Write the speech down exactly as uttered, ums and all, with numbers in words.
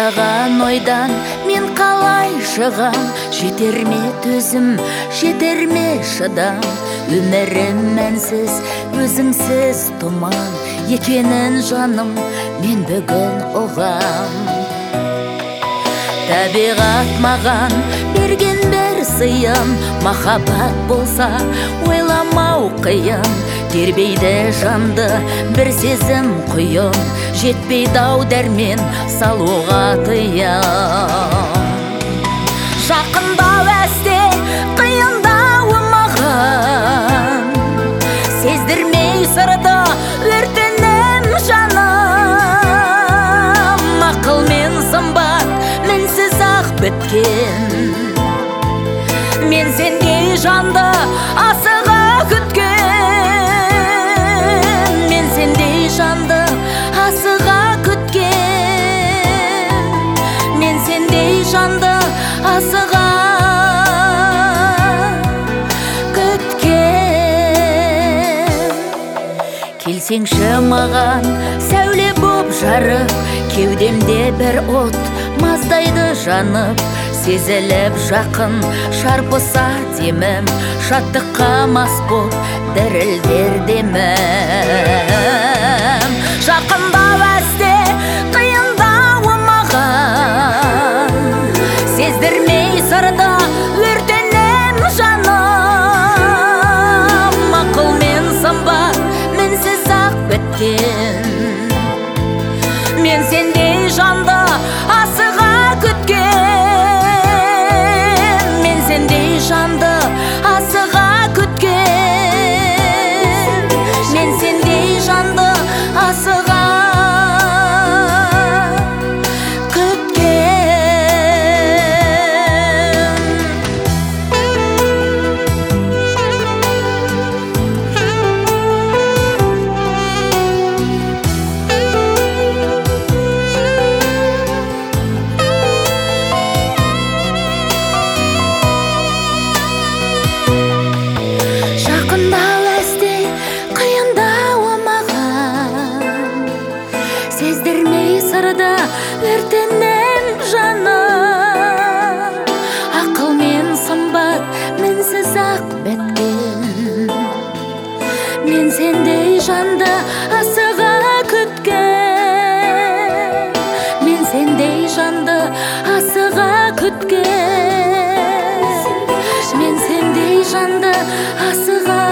ойлаған ойдан мен қалай шығам? Жетер ме төзім, жетер ме шыдам? Өмірім мәнсіз, өзіңсіз тұман екенін жаным мен бүгін ұғам. Табиғат маған берген бір сыйын, махаббат болса ойламау қиын. Тербейді жанды бір сезім құйын, жетпейді ау дәрмен салуға тыйым. Жақындау әсте, қиындауы маған, сездірмей сырды өртенем жаным. Ақыл мен сымбат мінсіз ақ біткен, мен сендей жанды асыға күткен, мен сендей жанды асыға күткен, мен сендей жанды асыға күткен. Келсеңші маған сәуле боп жарып, кеудемде бір от маздайды жанып. Сезіліп жақын шарпыса демім, шаттыққа мас боп дірілдер демім. Жақындау әсте, қиындауы маған, сездірмей сырды өртенем жаным. Ақыл мен сымбат мінсіз ақ біткен, мен сендей жанды асыға күткен, мен сендей жанды асыға күткен, мен сендей жанды асыға сездірмей сырды өртенем жаным. Ақыл мен сымбат мінсіз ақ біткен, мен сендей жанды асыға күткен, мен сендей жанды асыға күткен, мен сендей жанды асыға